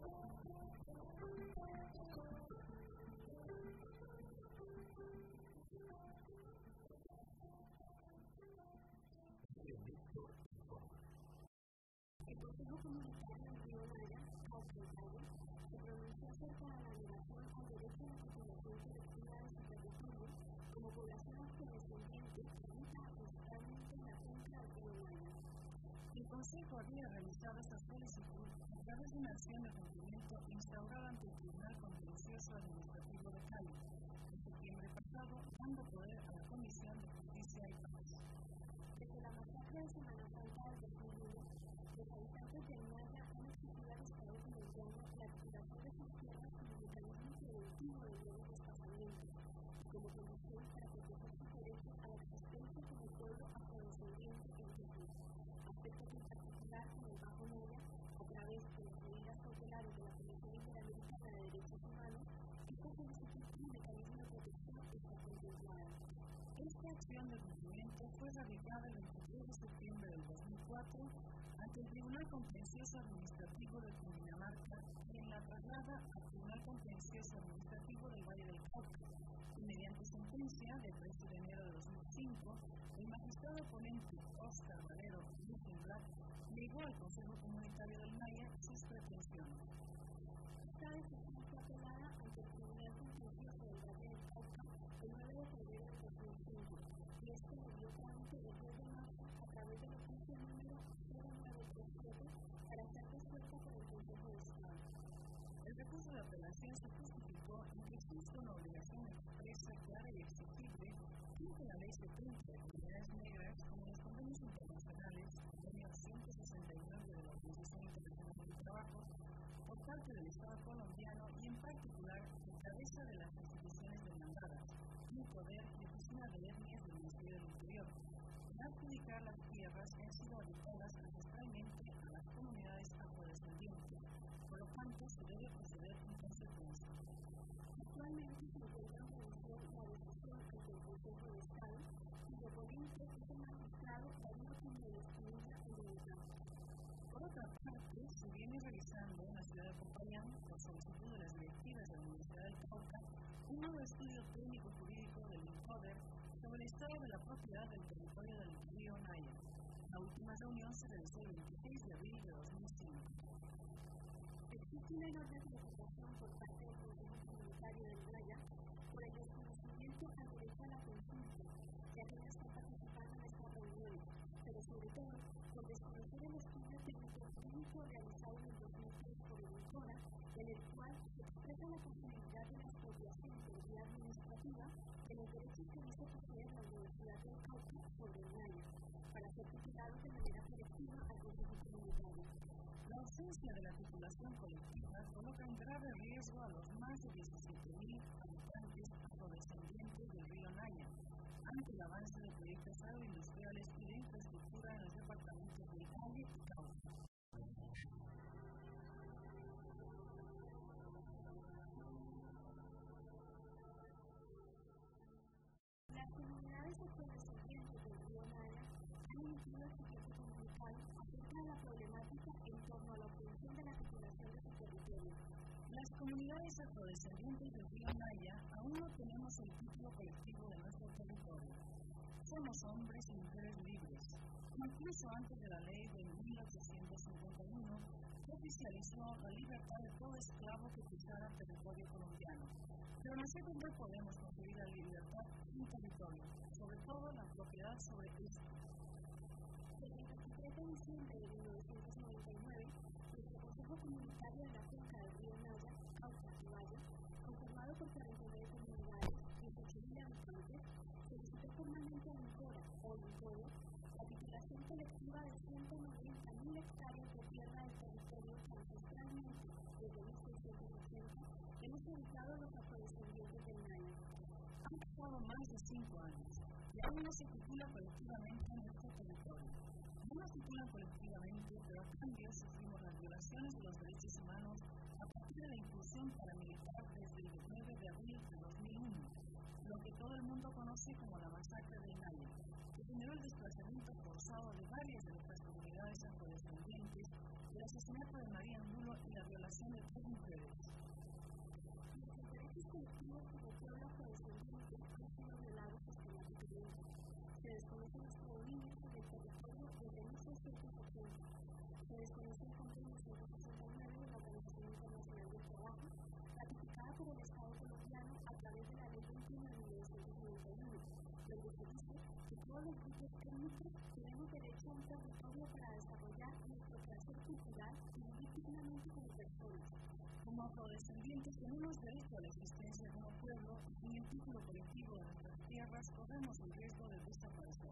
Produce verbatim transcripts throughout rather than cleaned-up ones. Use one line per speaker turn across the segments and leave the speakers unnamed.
El Consejo Comunitario del Río Maya, Cauca y Valle, se pronunció acerca de la negación al derecho a la jubilación colectiva de su territorio como población afrodescendiente que habita principalmente en la cuenca del Río Maya.
El Consejo había realizado esta solicitud a través de una acción de cumplimiento instaurada ante el Tribunal Contencioso Administrativo de Cali en septiembre pasado, dando poder a la Comisión de Justicia y Paz.
Desde la masacre de Semana Santa del dos mil uno, los habitantes del Maya han exigido al Estado colombiano la recuperación de sus tierras como mecanismo preventivo de nuevos desplazamientos y como condición para proteger sus derechos a la existencia como pueblo afrodescendiente en Jesús, aspectos en particular con el Bajo Maya, a través de las medidas cautelares de la Comisión Interamericana de Derechos Humanos. Esta solicitud como mecanismo de protección está contemplada.
Esta acción de cumplimiento fue radicada el veintitrés de septiembre del dos mil cuatro ante el Tribunal Contencioso Administrativo de Cundinamarca, quien la traslada al Tribunal Contencioso Administrativo del Valle del Cauca, y mediante sentencia del tres de enero de dos mil cinco, el magistrado ponente Óscar Valero Black negó al Consejo Comunitario del Maya sus pretensiones.
Esta decisión fue apelada ante el Tribunal Contencioso del Valle del Cauca el nueve de febrero de dos mil cinco, y este le dio trámite el diez de marzo a través del oficio número cero nueve tres siete para ser resuelta por el Consejo de Estado.
El recurso de apelación se justificó en que existe una obligación expresa, clara y exigible que la Ley setenta de Comunidades Negras, como los convenios internacionales, convenio ciento sesenta y nueve de la Organización Internacional del Trabajo, por parte del Estado colombiano y en particular en cabeza de las instituciones demandadas, el Poder y Oficina de Etnias del Ministerio del Interior, en adjudicar las tierras que han sido habitadas ancestralmente a las comunidades afrodescendientes, por lo tanto se debe proceder en consecuencia.
Actualmente se encuentra en revisión la decisión ante el Consejo de Estado, cuyo ponente es el magistrado Darío Jiménez Pinilla en Bogotá.
Por otra parte, se viene realizando en la ciudad de Popayán, por solicitud de las directivas de la Universidad del Cauca, un nuevo estudio técnico-jurídico del INCODER sobre el estado de la propiedad del territorio del río Maya. La última reunión se realizó el veintiséis de abril de dos mil cinco.
Existe una enorme preocupación por parte del Consejo Comunitario del Maya por el desconocimiento al derecho a la consulta, ya que no está participando en estas reuniones, pero sobre todo por desconocer el estudio técnico-jurídico realizado en el dos mil tres por el INCODER, en el cual se expresa la posibilidad de la expropiación por vía administrativa de los derechos que dice poseer la Universidad del Cauca sobre el Maya, para ser titulados de manera colectiva al Consejo Comunitario.
La ausencia de la titulación colectiva coloca en grave riesgo a los más de diecisiete mil habitantes afrodescendientes del río Maya, ante el avance de proyectos agroindustriales y de infraestructura en los departamentos del Valle y Cauca.
Las comunidades afrodescendientes del río Maya han emitido el siguiente comunicado acerca de la problemática en torno a la obtención de la titulación de su territorio.
Las comunidades afrodescendientes del río Maya aún no tenemos el título colectivo de nuestro territorio. Somos hombres y mujeres libres. Incluso antes de la ley de mil ochocientos cincuenta y uno, que oficializó la libertad de todo esclavo que pisara territorio colombiano. Pero nosotros no podemos conseguir la libertad sin territorio, sobre todo la propiedad sobre este.
Desde el veintitrés de diciembre de mil novecientos noventa y nueve, nuestro Consejo Comunitario de la Cuenca del Río Maya, Cauca y Valle, conformado por cuarenta y nueve comunidades y dieciocho mil habitantes, solicitó formalmente a INCODER o INCODER la titulación colectiva de ciento noventa mil hectáreas de tierra del territorio que ancestralmente, desde mil seiscientos ochenta, hemos dedicado a los afrodescendientes del Maya.
Han pasado más de cinco años y aún no se titula colectivamente en nuestro territorio. No nos titulan colectivamente, pero a cambio sufrimos las violaciones de los derechos humanos a partir de la incursión paramilitar desde el nueve de abril de dos mil uno, lo que todo el mundo conoce como la masacre del Maya, que generó el desplazamiento forzado de varias de nuestras comunidades afrodescendientes de las asesinato de María Angulo y la violación de tres mujeres.
Los derechos colectivos como pueblo afrodescendiente han sido violados sistemáticamente. Se desconocen los predominios sobre el territorio desde mil seiscientos ochenta. Se desconoce el convenio ciento sesenta y nueve de la Organización Internacional del Trabajo, ratificada por el Estado colombiano a través de la Ley veintiuno de mil novecientos noventa y uno, donde se dice que todos los grupos étnicos tenemos derecho a un territorio para desarrollar nuestro placer cultural y vivir dignamente como personas.
Como afrodescendientes tenemos derecho a la existencia como pueblo y sin el título colectivo de nuestras tierras corremos el riesgo de desaparecer.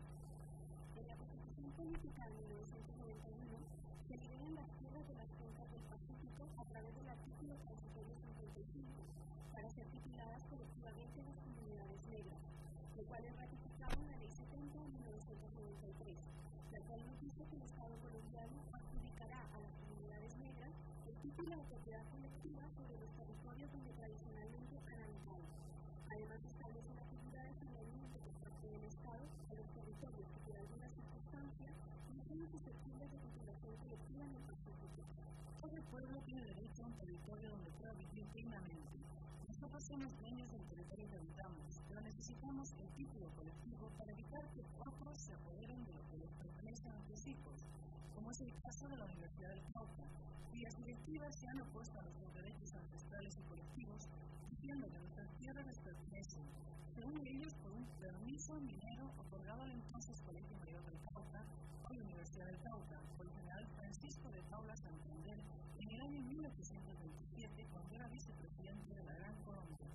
En la Constitución Política de mil novecientos noventa y uno se liberan las tierras de las cuencas del Pacífico a través del artículo transitorio cincuenta y cinco para ser tituladas colectivamente las comunidades negras, lo cual es ratificado en la Ley setenta de mil novecientos noventa y tres, la cual nos dice que el Estado colombiano adjudicará a las comunidades negras el título de propiedad colectiva sobre los territorios donde tradicionalmente han habitado. Además, establece la figura de saneamiento por parte del Estado a los territorios que por alguna circunstancia no son susceptibles de titulación colectiva en el Pacífico.
Todo pueblo tiene derecho a un territorio donde pueda vivir dignamente. Nosotros somos dueños del territorio que habitamos, pero necesitamos el título colectivo para evitar que otros se apoderen de lo que les pertenece a nuestros hijos, como es el caso de la Universidad del Cauca, cuyas directivas se han opuesto a nuestros derechos ancestrales y colectivos, diciendo que nuestras tierras les pertenecen, según ellos por un permiso minero otorgado al entonces Colegio Mayor del Cauca, hoy Universidad del Cauca, por el general Francisco de Paula Santander, en el año mil ochocientos veintisiete, cuando era vicepresidente de la Gran Colombia.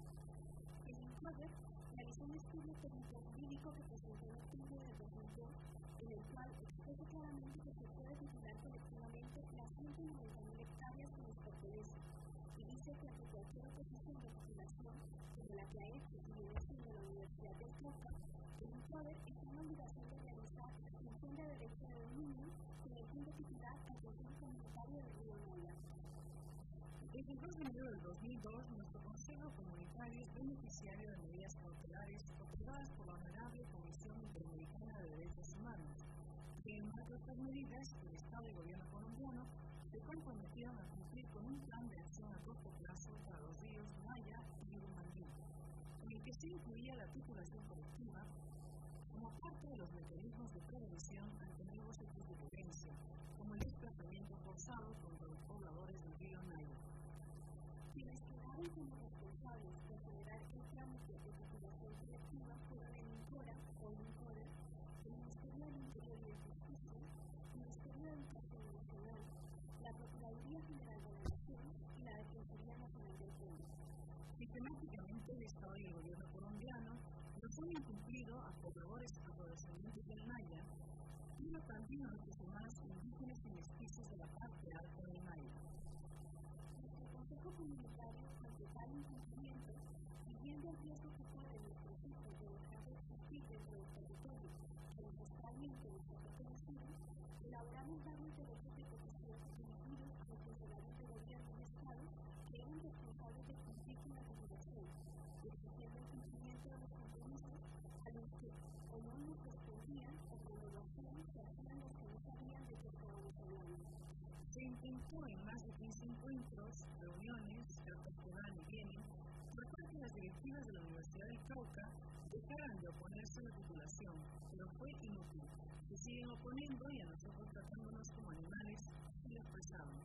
El INCODER realizó un estudio técnico-jurídico que presentó en octubre del dos mil dos, en el cual expresa claramente que se puede titular colectivamente las ciento noventa mil hectáreas que nos pertenecen, y dice que ante cualquier oposición de titulación, como la que ha hecho y viene haciendo la Universidad del Cauca, el INCODER está en la obligación de realizar la extensión de derecho de dominio con el fin de titular al Consejo Comunitario del Río Maya.
Desde el dos de enero del dos mil dos, nuestro Consejo Comunitario es beneficiario de medidas cautelares otorgadas por la Honorable Comisión Interamericana de Derechos Humanos. En el marco de estas medidas, el Estado y el Gobierno colombiano se comprometieron a cumplir con un plan de acción a corto plazo para los ríos Maya y Urumandí, en el que se incluía la titulación colectiva como parte de los mecanismos de prevención ante nuevos hechos de violencia, como el desplazamiento forzado contra los pobladores del río Maya.
Quienes quedaron como responsables de generar el trámite de titulación colectiva fueron el INCORA o INCODER, el Ministerio del Interior y de Justicia, el Ministerio de Educación Nacional, la Procuraduría General de la Nación y la Defensoría Nacional del Pueblo.
Sistemáticamente, el Estado y el Gobierno colombiano nos han incumplido a pobladores afrodescendientes del Maya, pero también a los humanos indígenas y mestizos de la parte alta del Maya.
Nuestro Consejo Comunitario, ante tal incumplimiento, y viendo el riesgo que corren nuestros hijos de dejar de existir dentro del territorio que ancestralmente nos ha pertenecido, elaboramos varios derechos de protección dirigidos a los funcionarios de gobierno y Estado que eran responsables de cumplir con la titulación, exigiendo el cumplimiento de los compromisos a los que o no nos respondían o cuando lo hacían se hacían los que no sabían de qué estábamos hablando.
Se intentó en más de quince encuentros, reuniones, cartas que van y vienen, tratar que las directivas de la Universidad del Cauca dejaran de oponerse a la titulación, pero fue inútil. Se siguen oponiendo y a nosotros tratándonos como animales y lo expresamos.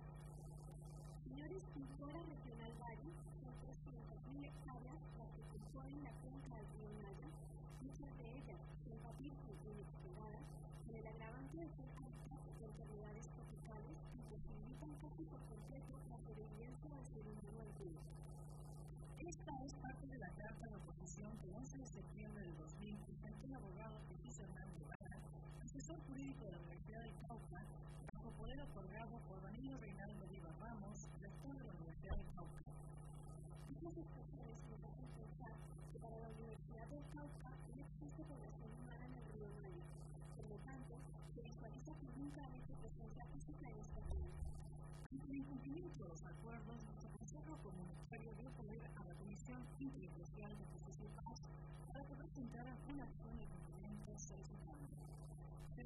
Señores, INCORA Regional Valle son trescientas mil hectáreas las que componen la cuenca del río Maya, muchas de ellas son virgen e inexploradas, con el agravante de ser hábitat de enfermedades tropicales que posibilitan casi por completo la sobrevivencia del ser humano alguno.
Esta es parte de la carta de oposición que el once de septiembre del dos mil presentó el abogado Jesús Hernández Vara, asesor jurídico de la Universidad del Cauca, bajo poder otorgado por Danilo Reinaldo Viva Ramos, rector de la Universidad del Cauca.
Estas expresiones nos hacen pensar que para la Universidad del Cauca no existe población humana en el río Maya. Por lo tanto, se visualiza que nunca ha hecho presencia física en esta zona.
Ante el incumplimiento de los acuerdos, nuestro Consejo Comunitario dio poder a la Comisión Interinstitucional de Justicia y Paz para que presentara una acción de cumplimiento solicitando. Se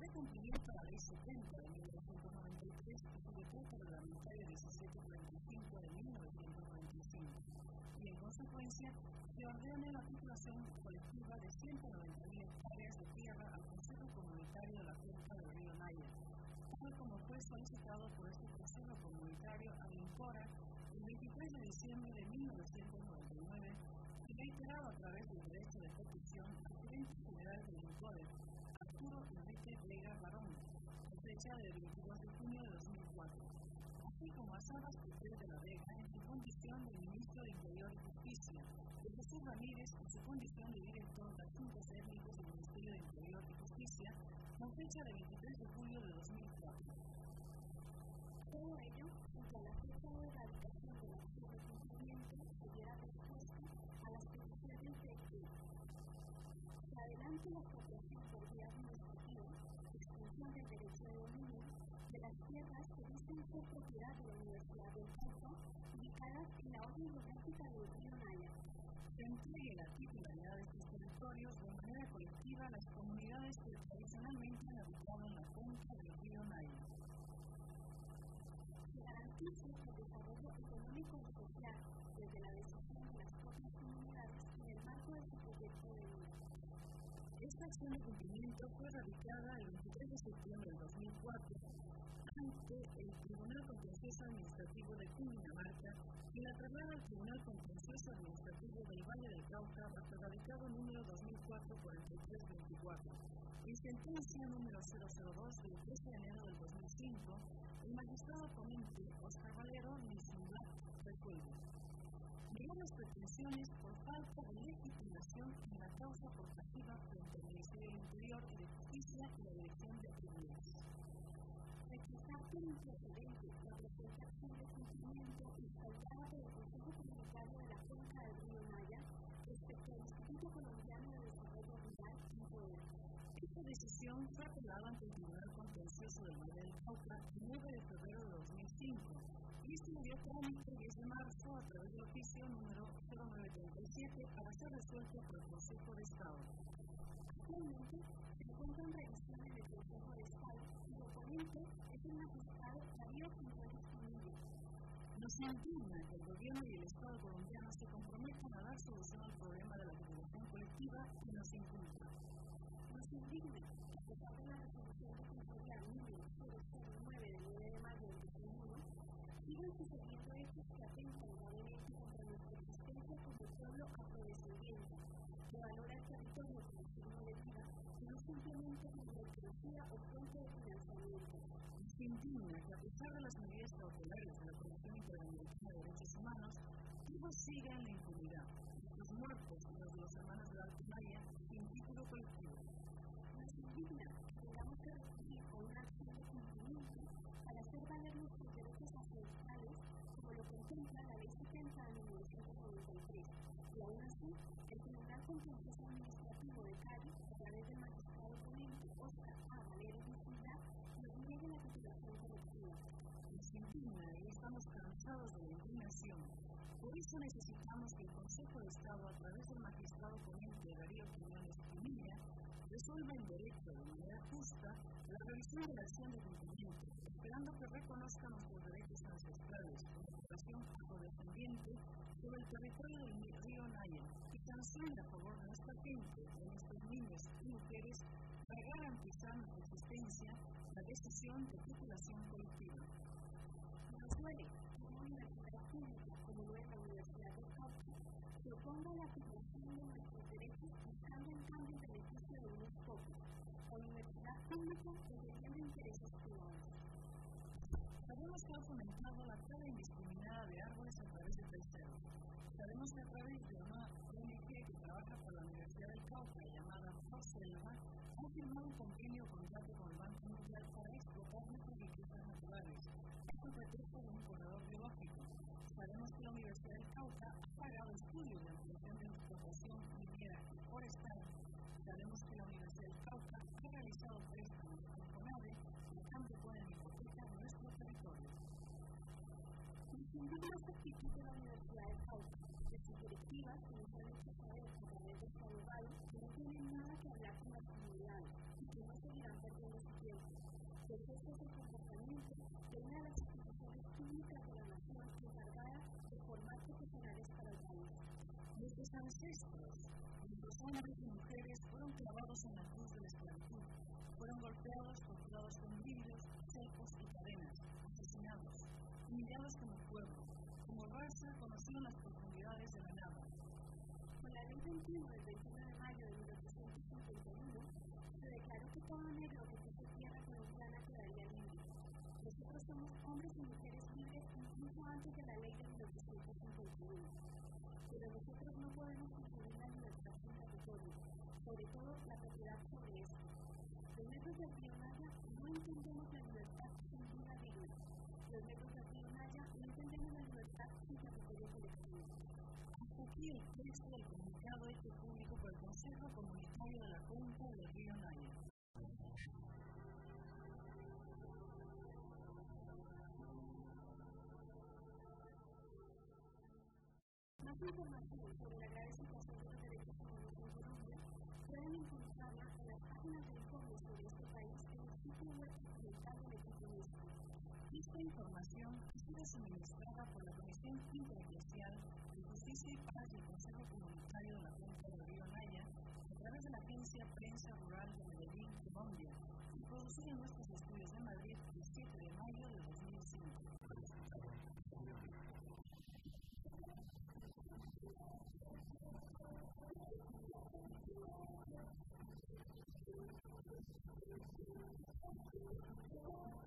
da cumplimiento a la Ley setenta de mil novecientos noventa y tres y su decreto reglamentario diecisiete cuarenta y cinco de mil novecientos noventa y cinco, y en consecuencia se ordena la titulación colectiva de ciento noventa mil hectáreas de tierra al Consejo Comunitario de la Cuenca del Río Naya, tal como fue solicitado por este Consejo Comunitario a Vincora el veintitrés de diciembre de mil novecientos noventa y nueve y reiterado a través del derecho de petición al gerente general de Vincora, Arturo Enrique Vega Barón, con fecha del veintidós de junio de dos mil cuatro, así como a Sabas Pérez de la Vega en su condición de Ministro de Interior y Justicia, de Jesús Ramírez en su condición de Director de Asuntos Étnicos del Ministerio de Interior y Justicia, con fecha del veintitrés de julio de dos mil cuatro.
Todo ello, junto a la fecha de erradicación de la acción de cumplimiento, se diera respuesta a las peticiones de que se adelante la expropiación por vía administrativa, extensión del derecho de dominio de las tierras que dicen ser propiedad de la Universidad del Cauca, ubicadas en la orden geográfica del río Naya.
Se entregue la titularidad de estos territorios de manera colectiva a las comunidades que tradicionalmente han habitado en la cuenca del río Naya.
Se garantice el desarrollo económico y social desde la decisión de las propias comunidades en el marco de su proyecto de vida.
Esta acción de cumplimiento fue radicada el veintitrés de septiembre de dos mil cuatro ante el Tribunal Contencioso Administrativo de Cundinamarca y la traslada al Tribunal Contencioso Administrativo del Valle del Cauca bajo el radicado número dos mil cuatro cuarenta y tres veinticuatro. En sentencia número cero cero dos del trece de enero del dos mil cinco, el magistrado ponente Oscar Valero Nisimbat resuelve: negó las pretensiones por falta de legitimación en la causa portativa frente al Ministerio del Interior y de Justicia y la Dirección de Tribunales.
Rechazar por improcedente la propuesta acción de cumplimiento instaurada por el Consejo Comunitario de la Cuenca del río Naya respecto al Instituto Colombiano de Desarrollo Rural y Poder.
Esta decisión fue apelada ante el Tribunal Contencioso del Valle del Cauca el nueve de febrero de dos mil cinco y este le dio trámite el diez de marzo a través del oficio número cero nueve treinta y siete para ser resuelto por el Consejo de Estado.
Actualmente se encuentra en revisión en el Consejo de Estado y el oponente es el magistrado Darío Quintero Pinilla.
Nos indigna que el gobierno y el Estado colombiano se comprometan a dar solución al problema de la titulación colectiva y nos inculpa.
Nos indigna que, a pesar de la resolución de control número cero cero nueve del nueve de mayo del dos mil uno, sigan sucediendo hechos que atentan gravemente contra nuestra existencia como pueblo afrodescendiente, que valora el territorio como signo de vida y no simplemente como mercancía o fuente de financiamiento.
Nos indigna que, a pesar de las medidas cautelares de la Comisión Interamericana de Derechos Humanos, todo siga en la impunidad, los muertos y los de los hermanos de la Alto Maya sin título colectivo.
Nos indigna que tengamos que recurrir a una acción de cumplimiento para hacer valer nuestros derechos ancestrales, como lo contempla la Ley setenta de mil novecientos noventa y tres, y aún así, el Tribunal Contencioso Administrativo de Cali, a través del magistrado ponente Oscar A. Valero Nisimbat, nos niegue la titulación colectiva.
Nos indigna y estamos cansados de la indignación. Por eso necesitamos que el Consejo de Estado, a través del magistrado ponente Darío Quiñones Pinilla, resuelva en derecho de manera justa la revisión de la acción de cumplimiento, esperando que reconozca nuestros derechos ancestrales como población afrodescendiente sobre el territorio del río Naya y sancione a favor de nuestra gente, de nuestros niños y mujeres, para garantizar nuestra existencia la decisión de titulación colectiva.
Nos duele que una universidad pública como lo es la Universidad del Cauca se oponga a la aplicación de nuestros derechos buscando en cambio el beneficio de unos pocos. La universidad pública defendiendo intereses privados.
Sabemos que ha fomentado la tala indiscriminada de árboles a través de terceros. Sabemos que a través de una O N G que trabaja para la Universidad del Cauca llamada Proselva, ha firmado un convenio o contrato con el Banco Mundial para explotar nuestras riquezas naturales, bajo el pretexto de un corredor biológico. Sabemos que la Universidad del Cauca ha pagado estudios de ampliación de explotación minera y forestal. Sabemos que la Universidad del Cauca ha realizado préstamos con CONADE y a cambio pone en hipoteca nuestro territorio.
Nos indigna esta actitud de la Universidad del Cauca, de sus directivas que nos han hecho saber a través de su abogado que no tienen nada que hablar con las comunidades y que no seguirán perdiendo su Porque este es el comportamiento de una de las instituciones públicas de la nación encargada de formar profesionales para el país.
Nuestros ancestros, nuestros hombres y mujeres fueron clavados en la cruz de la esclavitud, fueron golpeados, torturados con vidrios, cepos y cadenas, asesinados, humillados como pueblo, como raza conocieron las profundidades de la nada.
Con la ley veintiuno del veintiuno de mayo de mil ochocientos cincuenta y uno, se declaró que todo negro que pise tierra colombiana quedaría libre. Nosotros somos hombres y mujeres libres incluso antes de la ley de mil ochocientos cincuenta y uno. Pero nosotros no podemos construir la libertad sin territorio, sobre todo la propiedad sobre esto. Los negros del río Naya no entendemos la libertad sin vida digna. Los negros del río Naya no entendemos la libertad sin territorio colectivo.
Hasta aquí el texto del comunicado hecho público por el Consejo Comunitario de la Cuenca del río Naya.
Más información sobre la grave situación de los derechos humanos en Colombia pueden encontrarla en las páginas de informes sobre este país en el sitio web oficial del equipo nuestro.
Esta información ha sido suministrada por la Comisión Intereclesial de Justicia y Paz del Consejo Comunitario de la Cuenca del río Naya a través de la agencia Prensa Rural de Medellín, Colombia, y producida en nuestros estudios de Madrid el siete de mayo de dos mil cinco. Thank you.